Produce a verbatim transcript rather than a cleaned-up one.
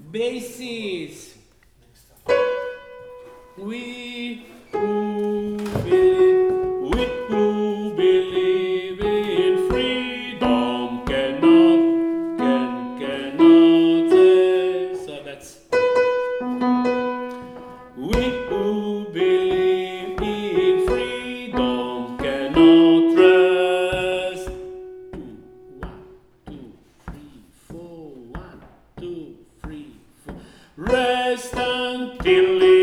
Basses. We who believe, we who believe in freedom cannot, can, cannot say. So that's we who believe in freedom cannot rest. Two, one, two, three, four. One, two, three, four. Rest until